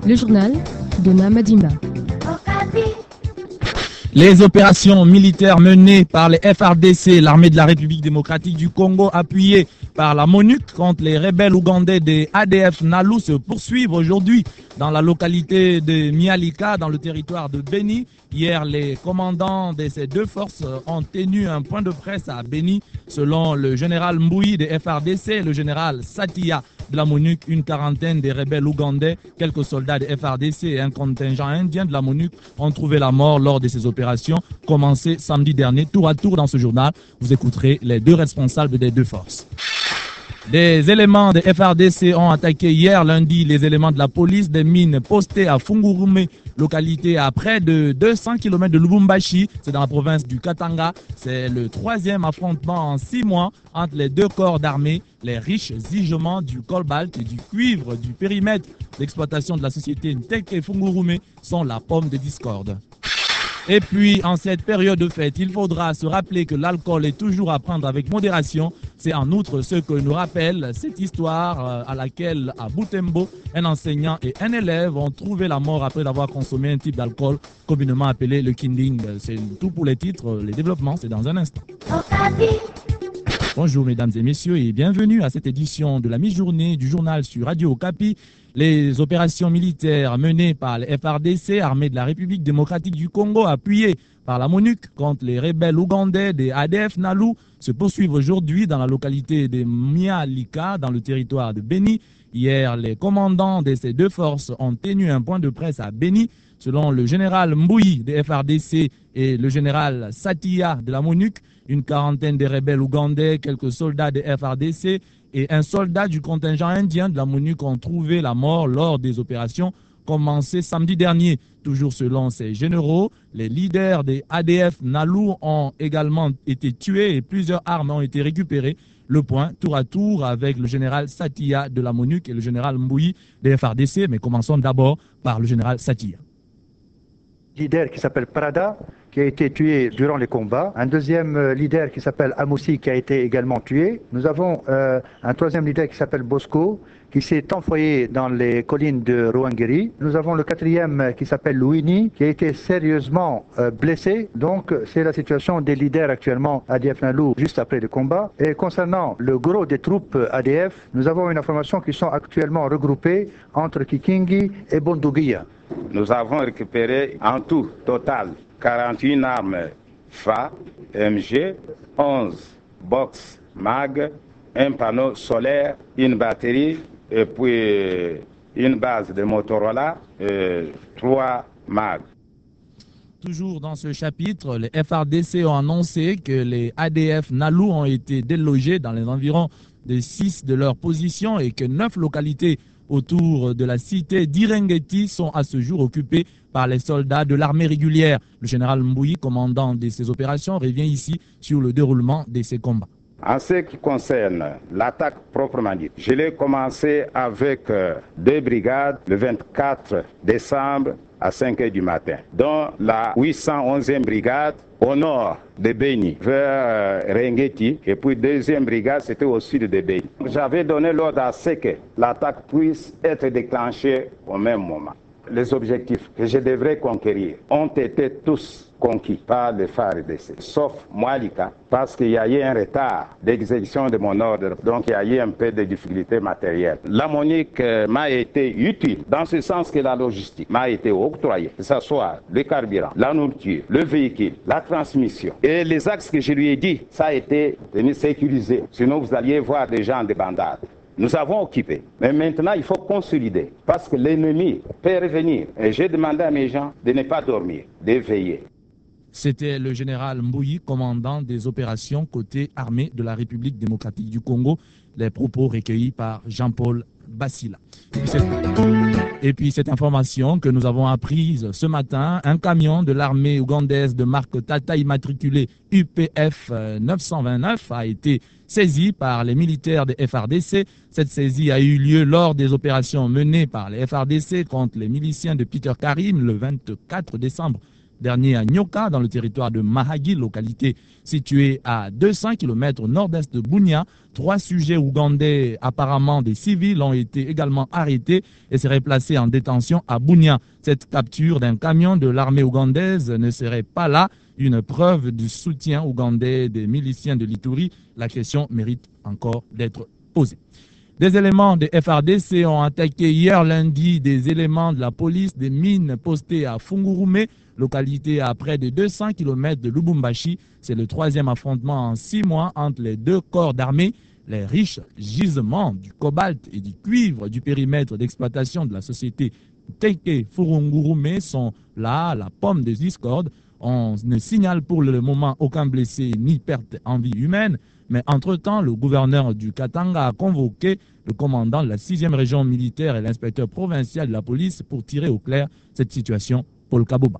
Le journal de Namadimba. Les opérations militaires menées par les FARDC, l'armée de la République démocratique du Congo, appuyée par la MONUC contre les rebelles ougandais des ADF Nalu se poursuivent aujourd'hui dans la localité de Mialika, dans le territoire de Beni. Hier, les commandants de ces deux forces ont tenu un point de presse à Beni. Selon le général Mbouyi des FARDC et le général Satia de la MONUC, une quarantaine de rebelles ougandais, quelques soldats des FARDC et un contingent indien de la MONUC ont trouvé la mort lors de ces opérations commencées samedi dernier. Tour à tour dans ce journal, vous écouterez les deux responsables des deux forces. Des éléments des FARDC ont attaqué hier lundi les éléments de la police des mines postées à Fungurume, localité à près de 200 km de Lubumbashi, c'est dans la province du Katanga. C'est le troisième affrontement en 6 mois entre les deux corps d'armée. Les riches gisements du cobalt et du cuivre du périmètre d'exploitation de la société Nteke Fungurume sont la pomme de discorde. Et puis, en cette période de fête, il faudra se rappeler que l'alcool est toujours à prendre avec modération. C'est en outre ce que nous rappelle cette histoire à laquelle, à Butembo, un enseignant et un élève ont trouvé la mort après avoir consommé un type d'alcool communément appelé le kinding. C'est tout pour les titres, les développements, c'est dans un instant. Bonjour mesdames et messieurs et bienvenue à cette édition de la mi-journée du journal sur Radio Okapi. Les opérations militaires menées par les FARDC, armée de la République démocratique du Congo, appuyées par la MONUC contre les rebelles ougandais des ADF Nalu, se poursuivent aujourd'hui dans la localité de Mialika, dans le territoire de Beni. Hier, les commandants de ces deux forces ont tenu un point de presse à Beni. Selon le général Mbouyi des FARDC et le général Satia de la MONUC, une quarantaine de rebelles ougandais, quelques soldats des FARDC et un soldat du contingent indien de la MONUC ont trouvé la mort lors des opérations commencées samedi dernier. Toujours selon ces généraux, les leaders des ADF Nalu ont également été tués et plusieurs armes ont été récupérées. Le point tour à tour avec le général Satia de la MONUC et le général Mbouyi des FARDC. Mais commençons d'abord par le général Satia. Leader qui s'appelle Prada, qui a été tué durant les combats. Un deuxième leader qui s'appelle Amoussi, qui a été également tué. Nous avons un troisième leader qui s'appelle Bosco, qui s'est enfoyé dans les collines de Ruangeri. Nous avons le quatrième qui s'appelle Louini, qui a été sérieusement blessé. Donc c'est la situation des leaders actuellement ADF Nalu juste après le combat. Et concernant le gros des troupes ADF, nous avons une information qui sont actuellement regroupées entre Kikingi et Bondugia. Nous avons récupéré en tout total 41 armes FA, MG, 11 box MAG, un panneau solaire, une batterie et puis une base de Motorola, 3 MAG. Toujours dans ce chapitre, les FARDC ont annoncé que les ADF Nalu ont été délogés dans les environs de 6 de leurs positions et que 9 localités autour de la cité d'Irengeti sont à ce jour occupées par les soldats de l'armée régulière. Le général Mbouyi, commandant de ces opérations, revient ici sur le déroulement de ces combats. En ce qui concerne l'attaque proprement dite, je l'ai commencé avec 2 brigades le 24 décembre à 5 h du matin, dont la 811e brigade au nord de Beni, vers Rengeti, et puis 2e brigade, c'était au sud de Beni. J'avais donné l'ordre à ce que l'attaque puisse être déclenchée au même moment. Les objectifs que je devrais conquérir ont été tous conquis par les FARDC, sauf Moalika, parce qu'il y a eu un retard d'exécution de mon ordre, donc il y a eu un peu de difficultés matérielles. La MONUC m'a été utile, dans ce sens que la logistique m'a été octroyée, que ce soit le carburant, la nourriture, le véhicule, la transmission. Et les axes que je lui ai dit, ça a été de sécuriser, sinon vous alliez voir des gens de bandades. Nous avons occupé, mais maintenant il faut consolider, parce que l'ennemi peut revenir. Et j'ai demandé à mes gens de ne pas dormir, de veiller. C'était le général Mbouyi, commandant des opérations côté armée de la République démocratique du Congo. Les propos recueillis par Jean-Paul Bassila. Et puis cette information que nous avons apprise ce matin, un camion de l'armée ougandaise de marque Tata immatriculé UPF 929 a été saisi par les militaires des FARDC. Cette saisie a eu lieu lors des opérations menées par les FARDC contre les miliciens de Peter Karim le 24 décembre dernier à Nyoka, dans le territoire de Mahagi, localité située à 200 km au nord-est de Bunia. 3 sujets ougandais, apparemment des civils, ont été également arrêtés et seraient placés en détention à Bunia. Cette capture d'un camion de l'armée ougandaise ne serait pas là une preuve du soutien ougandais des miliciens de l'Ituri. La question mérite encore d'être posée. Des éléments de FRDC ont attaqué hier lundi des éléments de la police des mines postées à Fungurume, localité à près de 200 km de Lubumbashi. C'est le 3e affrontement en 6 mois entre les 2 corps d'armée. Les riches gisements du cobalt et du cuivre du périmètre d'exploitation de la société Teke Fungurume sont là, la pomme des discordes. On ne signale pour le moment aucun blessé ni perte en vie humaine. Mais entre-temps, le gouverneur du Katanga a convoqué le commandant de la 6e région militaire et l'inspecteur provincial de la police pour tirer au clair cette situation. Paul Kaboba.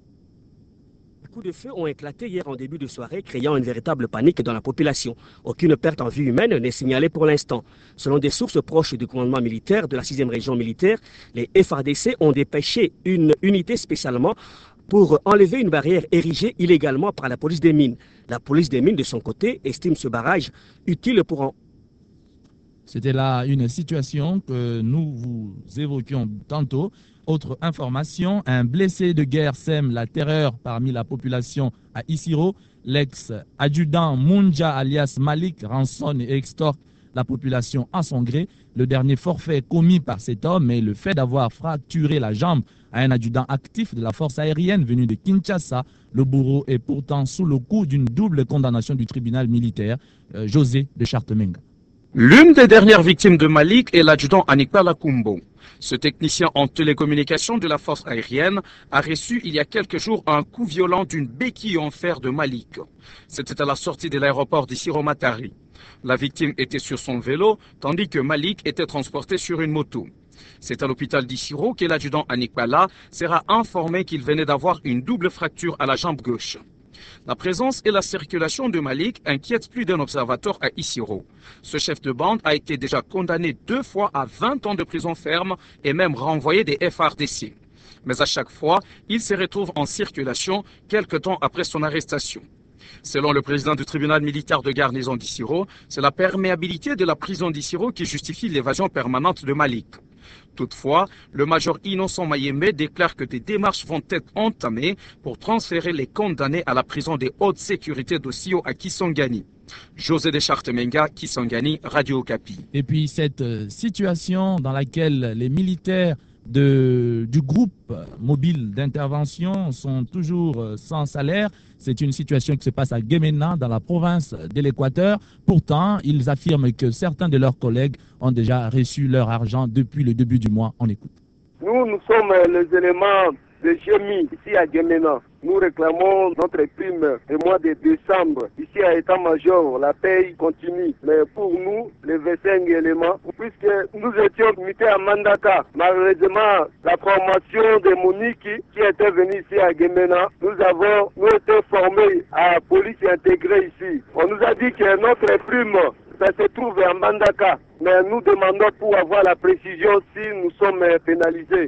Les coups de feu ont éclaté hier en début de soirée, créant une véritable panique dans la population. Aucune perte en vie humaine n'est signalée pour l'instant. Selon des sources proches du commandement militaire de la 6e région militaire, les FARDC ont dépêché une unité spécialement pour enlever une barrière érigée illégalement par la police des mines. La police des mines, de son côté, estime ce barrage utile pour C'était là une situation que nous vous évoquions tantôt. Autre information, un blessé de guerre sème la terreur parmi la population à Isiro. L'ex-adjudant Munja alias Malik rançonne et extorque la population à son gré. Le dernier forfait commis par cet homme est le fait d'avoir fracturé la jambe à un adjudant actif de la force aérienne venu de Kinshasa. Le bourreau est pourtant sous le coup d'une double condamnation du tribunal militaire. José de Chartemenga. L'une des dernières victimes de Malik est l'adjudant Anikpa Lakumbo. Ce technicien en télécommunication de la force aérienne a reçu il y a quelques jours un coup violent d'une béquille en fer de Malik. C'était à la sortie de l'aéroport d'Isiro-Matari. La victime était sur son vélo, tandis que Malik était transporté sur une moto. C'est à l'hôpital d'Isiro que l'adjudant Anikpala sera informé qu'il venait d'avoir une double fracture à la jambe gauche. La présence et la circulation de Malik inquiètent plus d'un observateur à Isiro. Ce chef de bande a été déjà condamné 2 fois à 20 ans de prison ferme et même renvoyé des FARDC. Mais à chaque fois, il se retrouve en circulation quelque temps après son arrestation. Selon le président du tribunal militaire de garnison d'Isiro, c'est la perméabilité de la prison d'Isiro qui justifie l'évasion permanente de Malik. Toutefois, le major Innocent Mayembe déclare que des démarches vont être entamées pour transférer les condamnés à la prison des hautes sécurités d'Ossio à Kisangani. José de Chartemenga, Kisangani, Radio Okapi. Et puis cette situation dans laquelle les militaires du groupe mobile d'intervention sont toujours sans salaire. C'est une situation qui se passe à Gemena, dans la province de l'Équateur. Pourtant, ils affirment que certains de leurs collègues ont déjà reçu leur argent depuis le début du mois. On écoute. Nous sommes les éléments de GMI ici à Gemena. Nous réclamons notre prime le mois de décembre. Ici à État-major, la paye continue. Mais pour nous, les 25 éléments, puisque nous étions mutés à Mandaka, malheureusement, la formation de Monique qui était venue ici à Gemena, nous avons été formés à police intégrée ici. On nous a dit que notre prime, ça se trouve à Mandaka. Mais nous demandons pour avoir la précision si nous sommes pénalisés.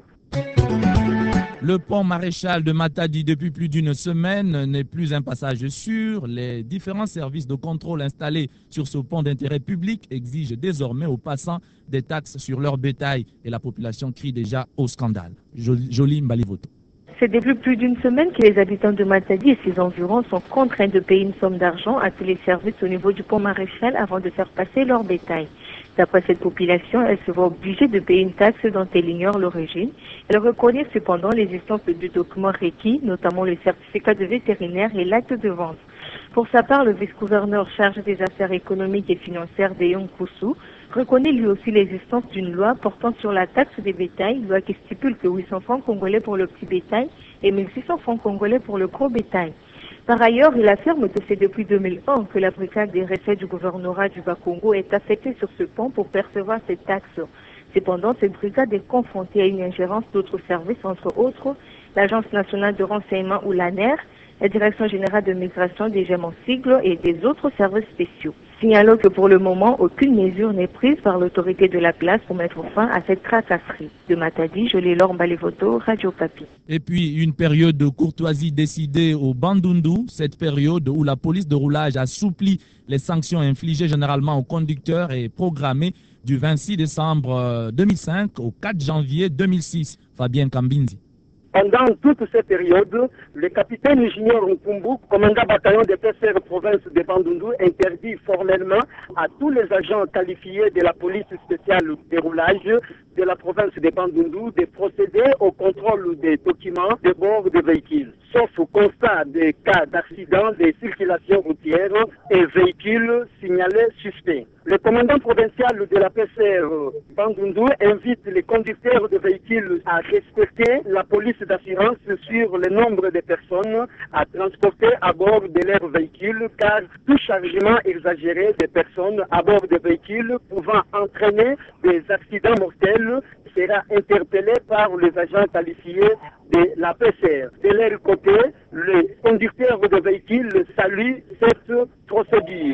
Le pont maréchal de Matadi, depuis plus d'une semaine, n'est plus un passage sûr. Les différents services de contrôle installés sur ce pont d'intérêt public exigent désormais aux passants des taxes sur leur bétail et la population crie déjà au scandale. Jolie Mbalivoto. C'est depuis plus d'une semaine que les habitants de Matadi et ses environs sont contraints de payer une somme d'argent à tous les services au niveau du pont maréchal avant de faire passer leur bétail. D'après cette population, elle se voit obligée de payer une taxe dont elle ignore l'origine. Elle reconnaît cependant l'existence de documents requis, notamment le certificat de vétérinaire et l'acte de vente. Pour sa part, le vice-gouverneur chargé des affaires économiques et financières d'Eyong Koussou reconnaît lui aussi l'existence d'une loi portant sur la taxe des bétails, loi qui stipule que 800 francs congolais pour le petit bétail et 1600 francs congolais pour le gros bétail. Par ailleurs, il affirme que c'est depuis 2001 que la brigade des recettes du gouvernorat du Bas-Congo est affectée sur ce pont pour percevoir ces taxes. Cependant, cette brigade est confrontée à une ingérence d'autres services, entre autres l'Agence nationale de renseignement ou l'ANER, la Direction générale de migration des gemmes en sigle et des autres services spéciaux. Signalons que pour le moment, aucune mesure n'est prise par l'autorité de la place pour mettre fin à cette tracasserie. De Matadi, Jolie-Laure Mbalevoto, Radio Kapi. Et puis, une période de courtoisie décidée au Bandundu, cette période où la police de roulage assouplit les sanctions infligées généralement aux conducteurs est programmée du 26 décembre 2005 au 4 janvier 2006. Fabien Kambinzi. Pendant toute cette période, le capitaine Junior Nkumbu, commandant bataillon de PCR province de Bandundu, interdit formellement à tous les agents qualifiés de la police spéciale de roulage de la province de Bandundu de procéder au contrôle des documents de bord des véhicules, sauf au constat des cas d'accident de circulation routière et véhicules signalés suspects. Le commandant provincial de la PCR Bandundu invite les conducteurs de véhicules à respecter la police d'assurance sur le nombre de personnes à transporter à bord de leurs véhicules, car tout chargement exagéré de personnes à bord de véhicules pouvant entraîner des accidents mortels sera interpellé par les agents qualifiés de la PCR. De leur côté, les conducteurs de véhicules saluent cette procédure.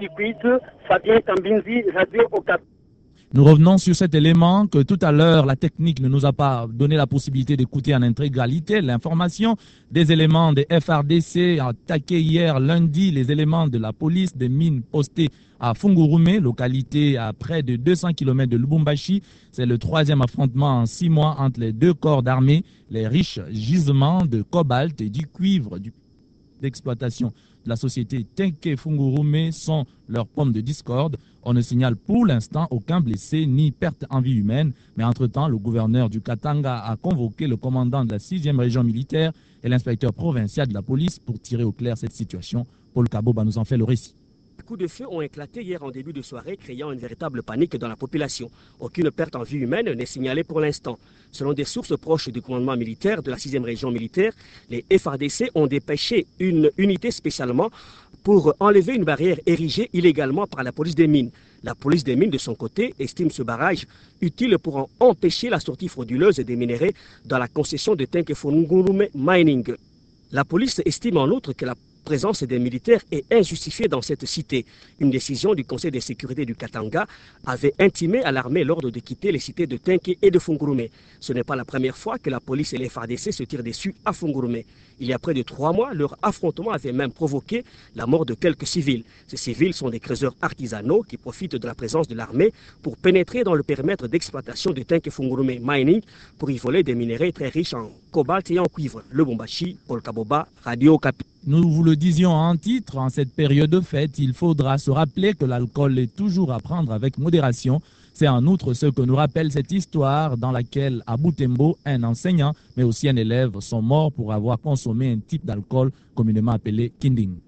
Fabien Kambinzi, Radio Okapi. Nous revenons sur cet élément que tout à l'heure, la technique ne nous a pas donné la possibilité d'écouter en intégralité. L'information des éléments des FRDC attaqués hier lundi, les éléments de la police des mines postés à Fungurume, localité à près de 200 km de Lubumbashi. C'est le troisième affrontement en 6 mois entre les deux corps d'armée. Les riches gisements de cobalt et du cuivre d'exploitation de la société Tenke Fungurume sont leurs pommes de discorde. On ne signale pour l'instant aucun blessé ni perte en vie humaine. Mais entre-temps, le gouverneur du Katanga a convoqué le commandant de la 6e région militaire et l'inspecteur provincial de la police pour tirer au clair cette situation. Paul Kaboba nous en fait le récit. Les coups de feu ont éclaté hier en début de soirée, créant une véritable panique dans la population. Aucune perte en vie humaine n'est signalée pour l'instant. Selon des sources proches du commandement militaire de la 6e région militaire, les FARDC ont dépêché une unité spécialement pour enlever une barrière érigée illégalement par la police des mines. La police des mines, de son côté, estime ce barrage utile pour empêcher la sortie frauduleuse des minerais dans la concession de Tenke Fungurume Mining. La police estime en outre que la présence des militaires est injustifiée dans cette cité. Une décision du Conseil de sécurité du Katanga avait intimé à l'armée l'ordre de quitter les cités de Tenke et de Fungurume. Ce n'est pas la première fois que la police et les FARDC se tirent dessus à Fungurume. Il y a près de 3 mois, leur affrontement avait même provoqué la mort de quelques civils. Ces civils sont des creuseurs artisanaux qui profitent de la présence de l'armée pour pénétrer dans le périmètre d'exploitation de Tenke Fungurume Mining pour y voler des minerais très riches en cobalt et en cuivre. Lubumbashi, Paul Kaboba, Radio Okapi. Nous vous le disions en titre, en cette période de fête, il faudra se rappeler que l'alcool est toujours à prendre avec modération. C'est en outre ce que nous rappelle cette histoire dans laquelle à Butembo, un enseignant, mais aussi un élève sont morts pour avoir consommé un type d'alcool communément appelé Kinding.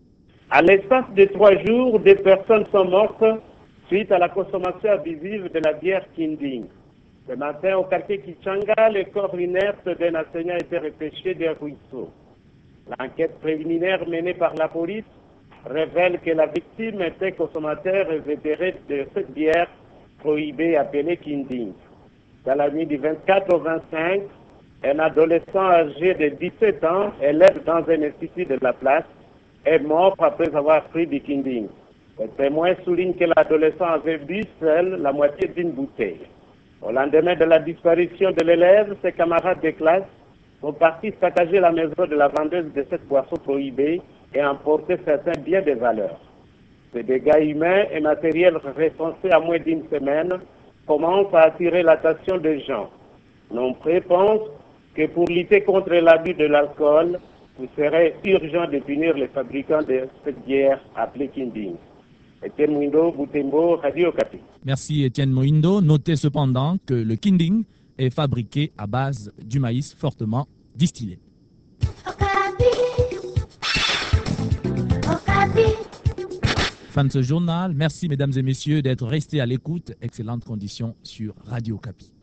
À l'espace de 3 jours, des personnes sont mortes suite à la consommation abusive de la bière Kinding. Ce matin, au quartier Kichanga, le corps inerte d'un enseignant était repêché d'un ruisseau. L'enquête préliminaire menée par la police révèle que la victime était consommateur vétéré de cette bière prohibée appelée Kinding. Dans la nuit du 24 au 25, un adolescent âgé de 17 ans, élève dans un institut de la place, est mort après avoir pris du Kinding. Le témoin souligne que l'adolescent avait bu seul la moitié d'une bouteille. Au lendemain de la disparition de l'élève, ses camarades de classe sont partis saccager la maison de la vendeuse de cette boisson prohibée et emporter certains biens de valeur. Ces dégâts humains et matériels recensés à moins d'une semaine commencent à attirer l'attention des gens. Nombreux pensent que pour lutter contre l'abus de l'alcool, il serait urgent de punir les fabricants de cette bière appelée Kinding. Etienne Mouindo, Butembo, Radio Okapi. Merci Etienne Mouindo. Notez cependant que le Kinding est fabriqué à base du maïs fortement distillé. Fin de ce journal. Merci mesdames et messieurs d'être restés à l'écoute. Excellentes conditions sur Radio Okapi.